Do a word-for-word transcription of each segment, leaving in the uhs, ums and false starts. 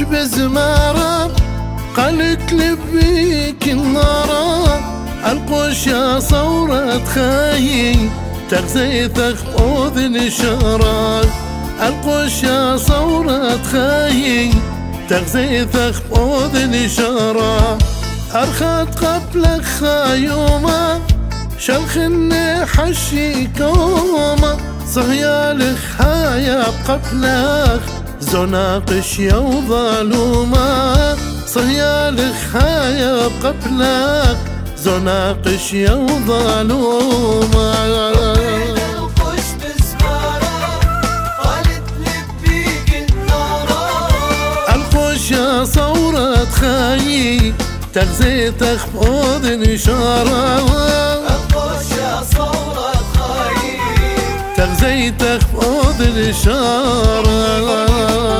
القش بزمارة قالت لبيك النارة. القش يا صورة خاي تغزيتك أذن شرار. القش يا صورة خاي تغزيتك أذن شرار. أرخت قبلك خايومة شلخني حشي كومة. صهيالك هايا بقبلك زناقش يا وظالومة. صهيالك هايا بقبلك زناقش يا وظالومة. القش يا صورة خاي تغزيتك بأذن شارة. القش يا صورة خاي تغزيتك بأذن شارة.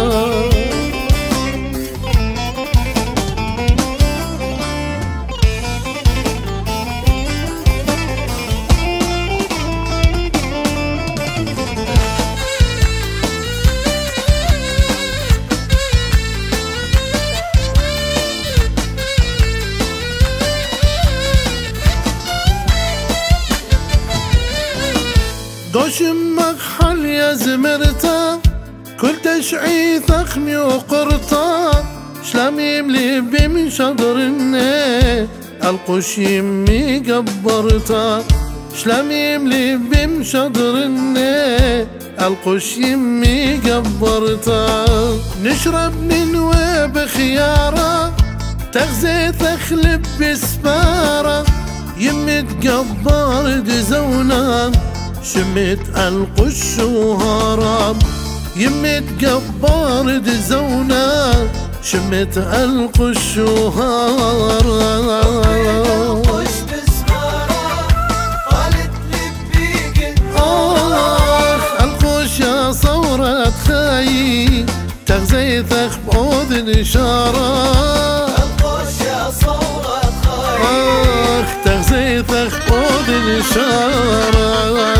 دوشمك حل يا زمرتا كل تشعي ثخمي وقرطا. شلام يملي بي من شضرني القش يمي قبرتا. شلام يملي بي من شضرني القش يمي قبرتا. نشرب ننوي بخيارة تغزي تخلب بسبارة. يمي تقبر دزونا شمت القش وهرب. يمي تقبر دزونا شمت القش وهرب. القش بزمارة قالت لبيك النارة. القش يا صورة خاي تغزيتك بأذن شارة. القش يا صورة خاي تغزيتك بأذن شارة.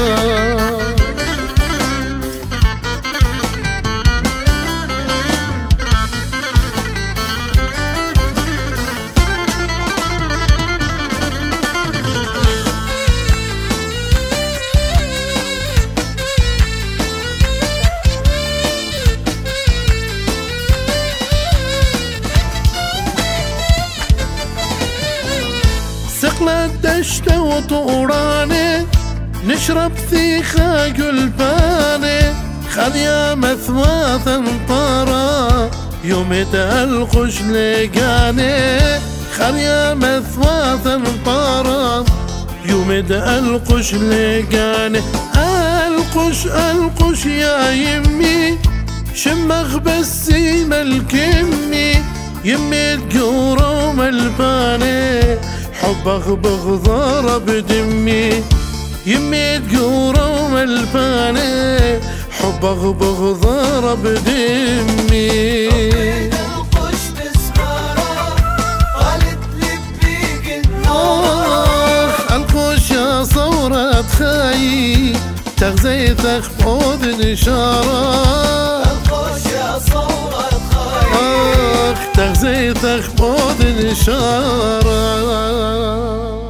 سقلت دشتة وطوراني نشرب ثيخة قلباني. خذ يا مثواث انطارة يوم القش لقاني. خذ يا مثواث انطارة يوم القش لقاني. القش القش يا يمي شمخ بسيم الكمي. يمي تقورم الباني حبك بغضارة بدمي. يمي تقورم الباني حبك بغضارة بدمي. القش بزمارة قالت لبيك النارة. القش يا صورة خاي تغزيتك بأذن شارة. القش يا صورة خاي تغزيتك بأذن شارة.